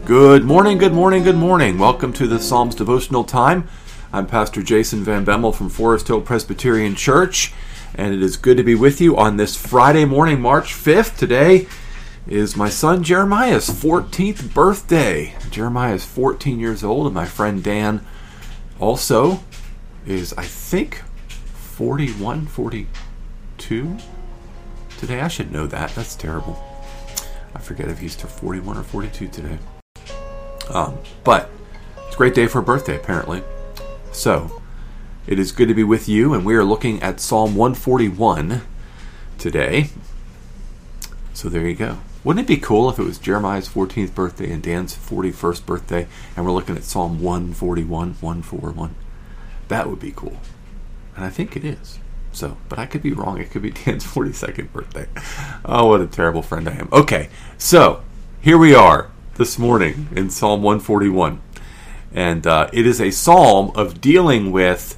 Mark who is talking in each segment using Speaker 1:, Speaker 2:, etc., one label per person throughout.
Speaker 1: Good morning, good morning, good morning. Welcome to the Psalms Devotional Time. I'm Pastor Jason Van Bemmel from Forest Hill Presbyterian Church, and it is good to be with you on this Friday morning, March 5th. Today is my son Jeremiah's 14th birthday. Jeremiah is 14 years old, and my friend Dan also is, I think, 41, 42 today. I should know that. That's terrible. I forget if he's 41 or 42 today. But it's a great day for a birthday, apparently. So, it is good to be with you, and we are looking at Psalm 141 today. So there you go. Wouldn't it be cool if it was Jeremiah's 14th birthday and Dan's 41st birthday, and we're looking at Psalm 141? That would be cool. And I think it is. So, but I could be wrong. It could be Dan's 42nd birthday. Oh, what a terrible friend I am. Okay, so here we are this morning in Psalm 141. And it is a psalm of dealing with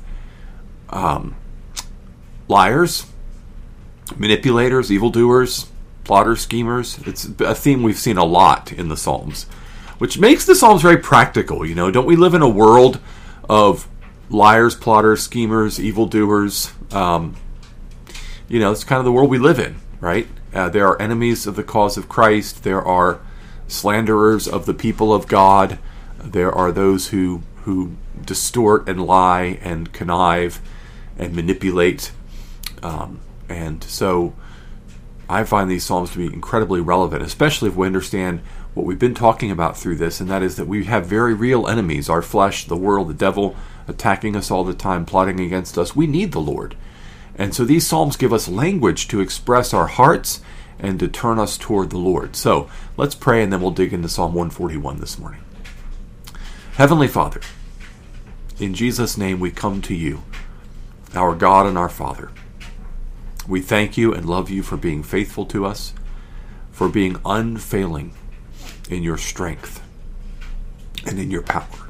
Speaker 1: liars, manipulators, evildoers, plotters, schemers. It's a theme we've seen a lot in the Psalms, which makes the Psalms very practical. You know, don't we live in a world of liars, plotters, schemers, evildoers? It's kind of the world we live in, right? There are enemies of the cause of Christ. There are slanderers of the people of God. There are those who distort and lie and connive and manipulate. And so I find these Psalms to be incredibly relevant, especially if we understand what we've been talking about through this, and that is that we have very real enemies, our flesh, the world, the devil, attacking us all the time, plotting against us. We need the Lord. And so these Psalms give us language to express our hearts and to turn us toward the Lord. So let's pray, and then we'll dig into Psalm 141 this morning. Heavenly Father, in Jesus' name we come to you, our God and our Father. We thank you and love you for being faithful to us, for being unfailing in your strength and in your power,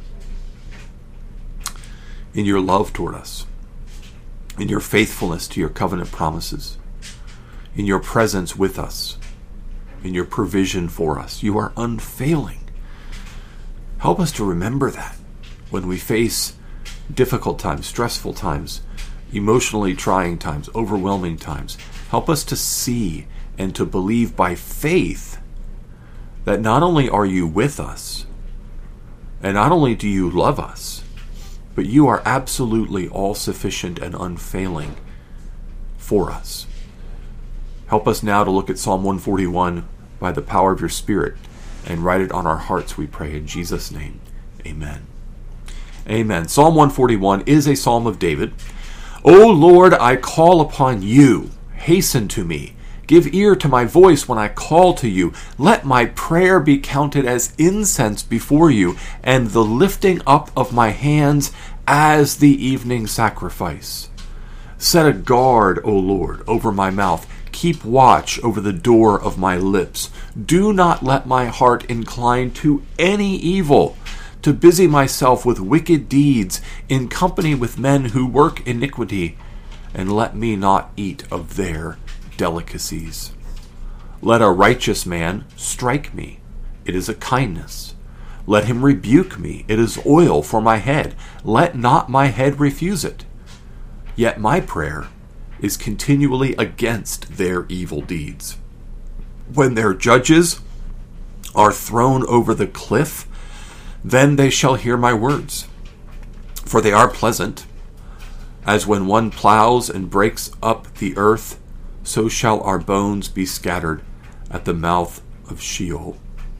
Speaker 1: in your love toward us, in your faithfulness to your covenant promises, in your presence with us, in your provision for us. You are unfailing. Help us to remember that when we face difficult times, stressful times, emotionally trying times, overwhelming times. Help us to see and to believe by faith that not only are you with us, and not only do you love us, but you are absolutely all-sufficient and unfailing for us. Help us now to look at Psalm 141 by the power of your Spirit and write it on our hearts, we pray in Jesus' name. Amen. Amen. Psalm 141 is a psalm of David. O Lord, I call upon you. Hasten to me. Give ear to my voice when I call to you. Let my prayer be counted as incense before you, and the lifting up of my hands as the evening sacrifice. Set a guard, O Lord, over my mouth. Keep watch over the door of my lips. Do not let my heart incline to any evil, to busy myself with wicked deeds, in company with men who work iniquity, and let me not eat of their delicacies. Let a righteous man strike me. It is a kindness. Let him rebuke me. It is oil for my head. Let not my head refuse it. Yet my prayer is continually against their evil deeds. When their judges are thrown over the cliff, then they shall hear my words. For they are pleasant, as when one plows and breaks up the earth, so shall our bones be scattered at the mouth of Sheol.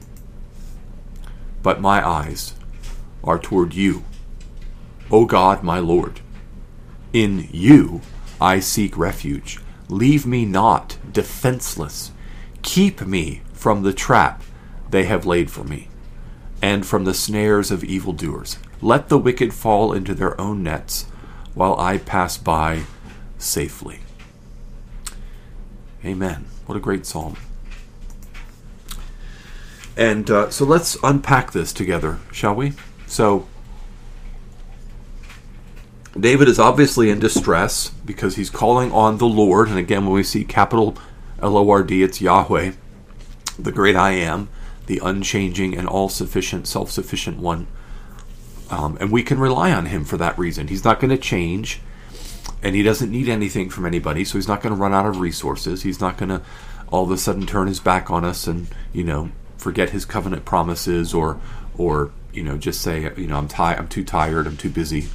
Speaker 1: But my eyes are toward you, O God, my Lord. In you I seek refuge. Leave me not defenseless. Keep me from the trap they have laid for me, and from the snares of evildoers. Let the wicked fall into their own nets, while I pass by safely. Amen. What a great psalm. And so let's unpack this together, shall we? So, David is obviously in distress because he's calling on the Lord. And again, when we see capital L-O-R-D, it's Yahweh, the great I am, the unchanging and all-sufficient, self-sufficient one. And we can rely on him for that reason. He's not going to change, and he doesn't need anything from anybody, so he's not going to run out of resources. He's not going to all of a sudden turn his back on us and, forget his covenant promises or just say, I'm too tired, I'm too busy.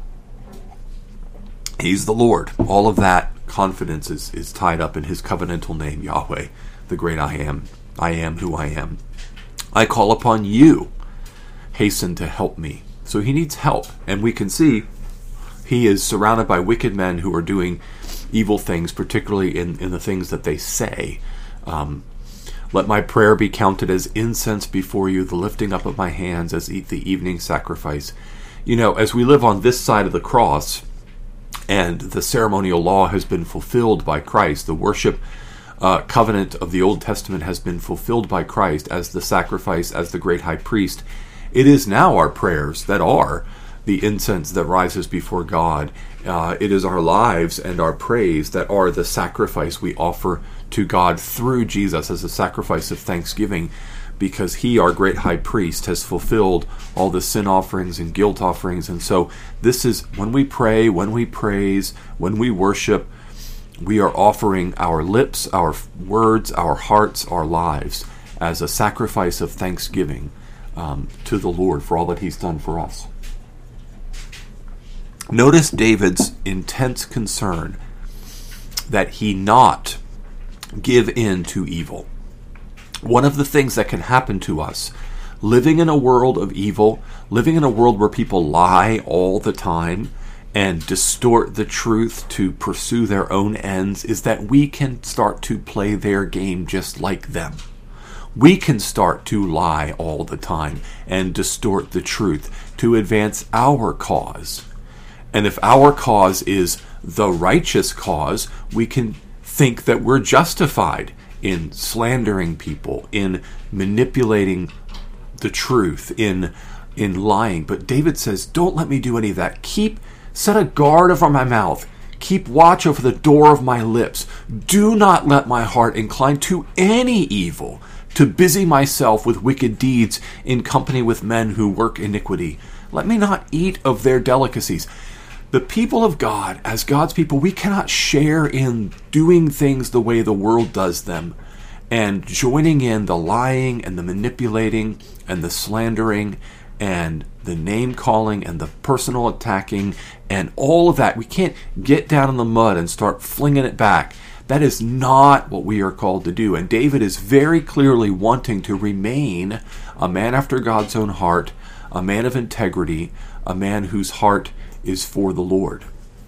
Speaker 1: He's the Lord. All of that confidence is tied up in his covenantal name, Yahweh, the great I am. I am who I am. I call upon you. Hasten to help me. So he needs help. And we can see he is surrounded by wicked men who are doing evil things, particularly in the things that they say. Let my prayer be counted as incense before you, the lifting up of my hands as the evening sacrifice. As we live on this side of the cross, and the ceremonial law has been fulfilled by Christ, the worship covenant of the Old Testament has been fulfilled by Christ as the sacrifice, as the great high priest. It is now our prayers that are the incense that rises before God. It is our lives and our praise that are the sacrifice we offer to God through Jesus as a sacrifice of thanksgiving, because he, our great high priest, has fulfilled all the sin offerings and guilt offerings. And so this is when we pray, when we praise, when we worship, we are offering our lips, our words, our hearts, our lives as a sacrifice of thanksgiving to the Lord for all that he's done for us. Notice David's intense concern that he not give in to evil. One of the things that can happen to us, living in a world of evil, living in a world where people lie all the time and distort the truth to pursue their own ends, is that we can start to play their game just like them. We can start to lie all the time and distort the truth to advance our cause. And if our cause is the righteous cause, we can think that we're justified in slandering people, in manipulating the truth, in lying. But David says, don't let me do any of that. Set a guard over my mouth. Keep watch over the door of my lips. Do not let my heart incline to any evil, to busy myself with wicked deeds in company with men who work iniquity. Let me not eat of their delicacies. The people of God, as God's people, we cannot share in doing things the way the world does them and joining in the lying and the manipulating and the slandering and the name calling and the personal attacking and all of that. We can't get down in the mud and start flinging it back. That is not what we are called to do. And David is very clearly wanting to remain a man after God's own heart, a man of integrity, a man whose heart is for the Lord.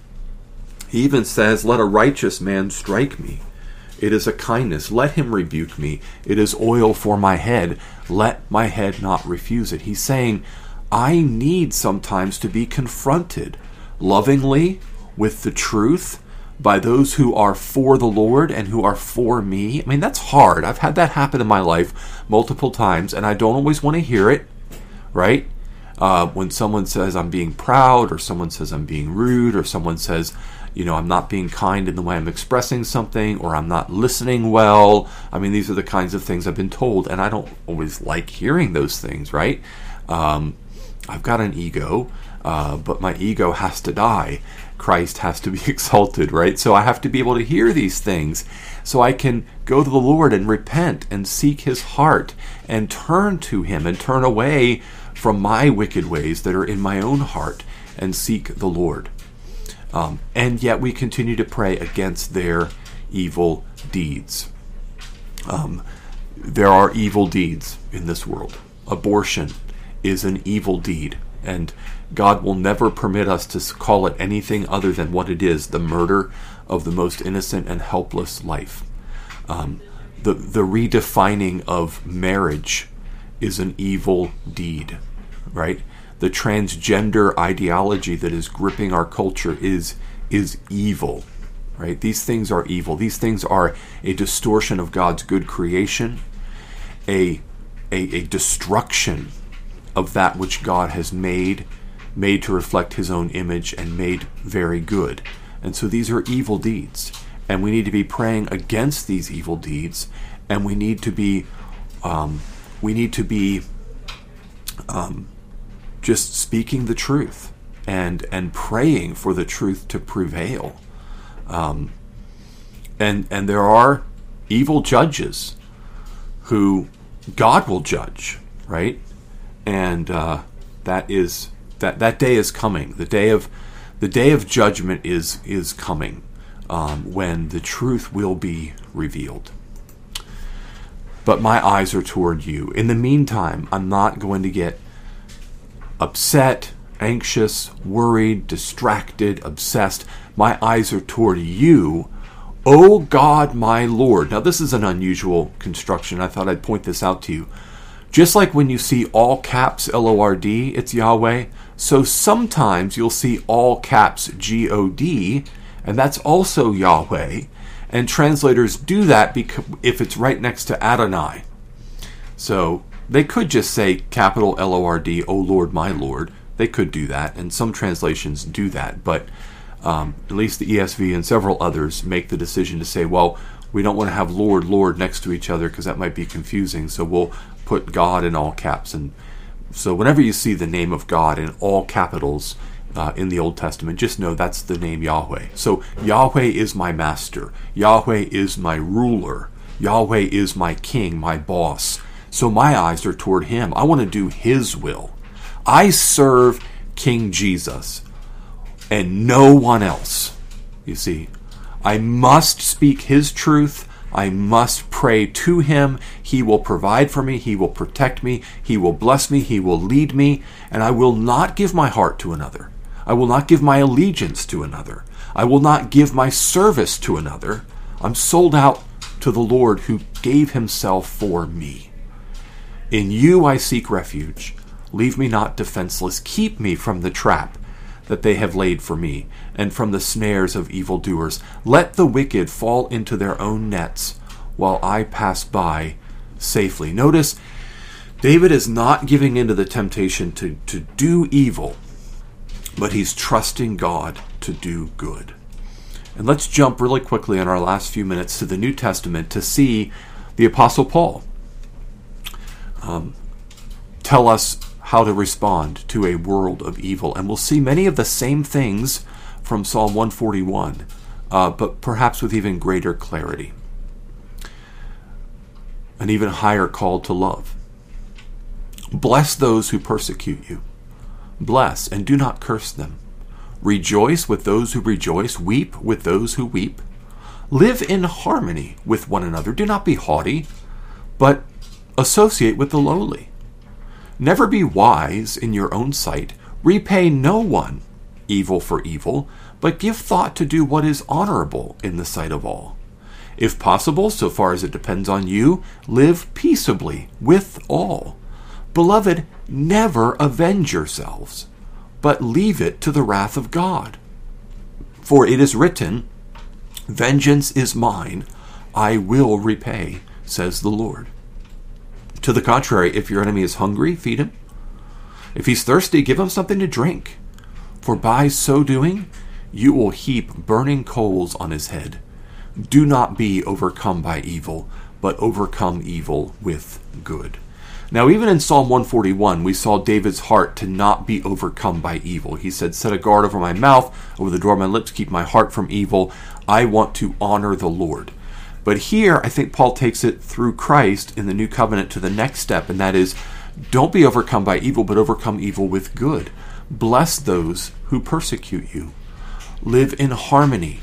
Speaker 1: He even says, let a righteous man strike me. It is a kindness. Let him rebuke me. It is oil for my head. Let my head not refuse it. He's saying, I need sometimes to be confronted lovingly with the truth by those who are for the Lord and who are for me. I mean, that's hard. I've had that happen in my life multiple times, and I don't always want to hear it, right? When someone says I'm being proud, or someone says I'm being rude, or someone says, I'm not being kind in the way I'm expressing something, or I'm not listening well. I mean, these are the kinds of things I've been told, and I don't always like hearing those things, right? I've got an ego, but my ego has to die. Christ has to be exalted, right? So I have to be able to hear these things so I can go to the Lord and repent and seek his heart and turn to him and turn away from my wicked ways that are in my own heart and seek the Lord. And yet we continue to pray against their evil deeds. There are evil deeds in this world. Abortion is an evil deed, and God will never permit us to call it anything other than what it is, the murder of the most innocent and helpless life. The redefining of marriage is an evil deed, right? The transgender ideology that is gripping our culture is evil, right? These things are evil. These things are a distortion of God's good creation, a destruction of that which God has made to reflect his own image and made very good. And so these are evil deeds, and we need to be praying against these evil deeds, and we need to be we need to be just speaking the truth and praying for the truth to prevail. And there are evil judges who God will judge, right? And that day is coming. The day of judgment is coming, when the truth will be revealed. But my eyes are toward you. In the meantime, I'm not going to get upset, anxious, worried, distracted, obsessed. My eyes are toward you, O God, my Lord. Now, this is an unusual construction. I thought I'd point this out to you. Just like when you see all caps L-O-R-D, it's Yahweh. So sometimes you'll see all caps G-O-D, and that's also Yahweh. And translators do that because if it's right next to Adonai. So they could just say capital L-O-R-D, O Lord, my Lord. They could do that, and some translations do that. But at least the ESV and several others make the decision to say, well, we don't want to have Lord, Lord next to each other because that might be confusing. So we'll put God in all caps. And so whenever you see the name of God in all capitals in the Old Testament, just know that's the name Yahweh. So Yahweh is my master. Yahweh is my ruler. Yahweh is my king, my boss. So my eyes are toward him. I want to do his will. I serve King Jesus and no one else. You see, I must speak his truth. I must pray to him. He will provide for me. He will protect me. He will bless me. He will lead me. And I will not give my heart to another. I will not give my allegiance to another. I will not give my service to another. I'm sold out to the Lord who gave himself for me. In you I seek refuge. Leave me not defenseless. Keep me from the trap that they have laid for me, and from the snares of evildoers. Let the wicked fall into their own nets, while I pass by safely. Notice, David is not giving in to the temptation to do evil, but he's trusting God to do good. And let's jump really quickly in our last few minutes to the New Testament to see the Apostle Paul tell us how to respond to a world of evil. And we'll see many of the same things from Psalm 141, but perhaps with even greater clarity. An even higher call to love. Bless those who persecute you. Bless and do not curse them. Rejoice with those who rejoice. Weep with those who weep. Live in harmony with one another. Do not be haughty, but associate with the lowly. Never be wise in your own sight. Repay no one evil for evil, but give thought to do what is honorable in the sight of all. If possible, so far as it depends on you, live peaceably with all. Beloved, never avenge yourselves, but leave it to the wrath of God. For it is written, vengeance is mine, I will repay, says the Lord. To the contrary, if your enemy is hungry, feed him. If he's thirsty, give him something to drink. For by so doing, you will heap burning coals on his head. Do not be overcome by evil, but overcome evil with good. Now, even in Psalm 141, we saw David's heart to not be overcome by evil. He said, set a guard over my mouth, over the door of my lips, keep my heart from evil. I want to honor the Lord. But here, I think Paul takes it through Christ in the new covenant to the next step, and that is, don't be overcome by evil, but overcome evil with good. Bless those who persecute you. Live in harmony.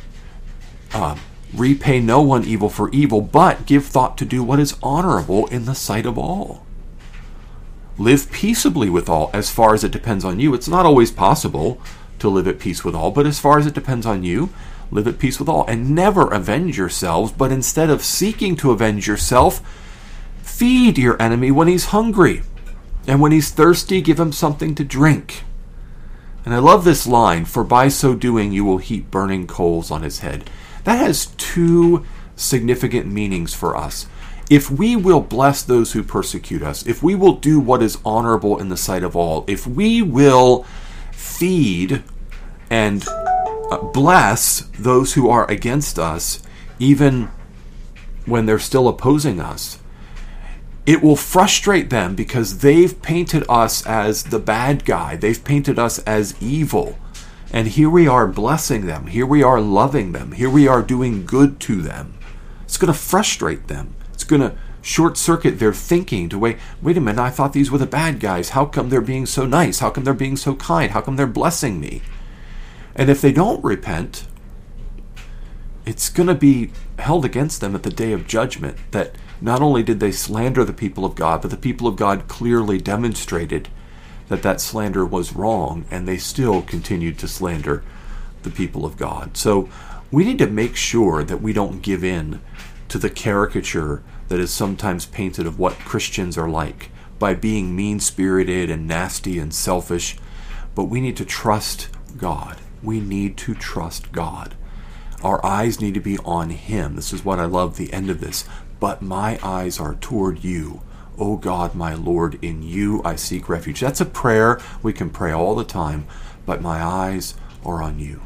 Speaker 1: Repay no one evil for evil, but give thought to do what is honorable in the sight of all. Live peaceably with all, as far as it depends on you. It's not always possible to live at peace with all, but as far as it depends on you, live at peace with all. And never avenge yourselves, but instead of seeking to avenge yourself, feed your enemy when he's hungry. And when he's thirsty, give him something to drink. And I love this line, for by so doing you will heap burning coals on his head. That has two significant meanings for us. If we will bless those who persecute us, if we will do what is honorable in the sight of all, if we will feed and bless those who are against us, even when they're still opposing us, it will frustrate them because they've painted us as the bad guy. They've painted us as evil. And here we are blessing them. Here we are loving them. Here we are doing good to them. It's going to frustrate them. It's going to short-circuit their thinking to wait a minute, I thought these were the bad guys. How come they're being so nice? How come they're being so kind? How come they're blessing me? And if they don't repent, it's going to be held against them at the day of judgment that not only did they slander the people of God, but the people of God clearly demonstrated that slander was wrong, and they still continued to slander the people of God. So we need to make sure that we don't give in to the caricature that is sometimes painted of what Christians are like by being mean-spirited and nasty and selfish. But we need to trust God. We need to trust God. Our eyes need to be on Him. This is what I love, the end of this. But my eyes are toward you, O God, my Lord, in you I seek refuge. That's a prayer we can pray all the time. But my eyes are on you.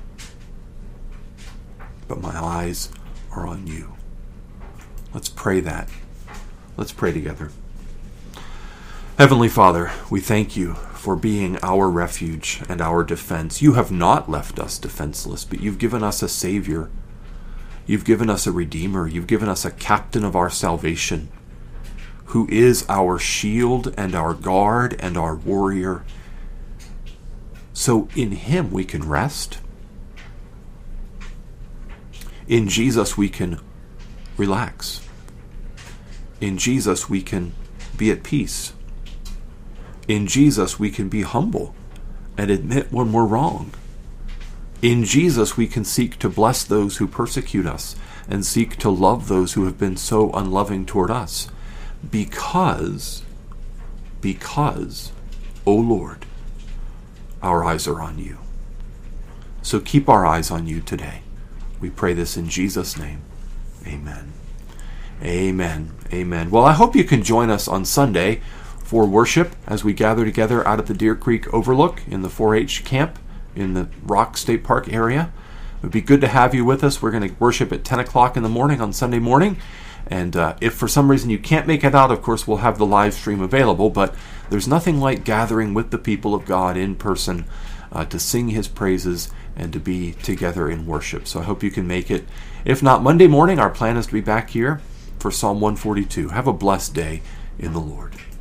Speaker 1: But my eyes are on you. Let's pray that. Let's pray together. Heavenly Father, we thank you for being our refuge and our defense. You have not left us defenseless, but you've given us a Savior. You've given us a Redeemer. You've given us a captain of our salvation, who is our shield and our guard and our warrior. So in Him we can rest. In Jesus we can relax. In Jesus we can be at peace. In Jesus we can be humble and admit when we're wrong. In Jesus we can seek to bless those who persecute us and seek to love those who have been so unloving toward us. Because, O Lord, our eyes are on you. So keep our eyes on you today. We pray this in Jesus' name. Amen. Amen. Amen. Well, I hope you can join us on Sunday for worship as we gather together out at the Deer Creek Overlook in the 4-H camp in the Rock State Park area. It would be good to have you with us. We're going to worship at 10 o'clock in the morning on Sunday morning. And if for some reason you can't make it out, of course, we'll have the live stream available. But there's nothing like gathering with the people of God in person to sing His praises and to be together in worship. So I hope you can make it. If not, Monday morning, our plan is to be back here for Psalm 142. Have a blessed day in the Lord.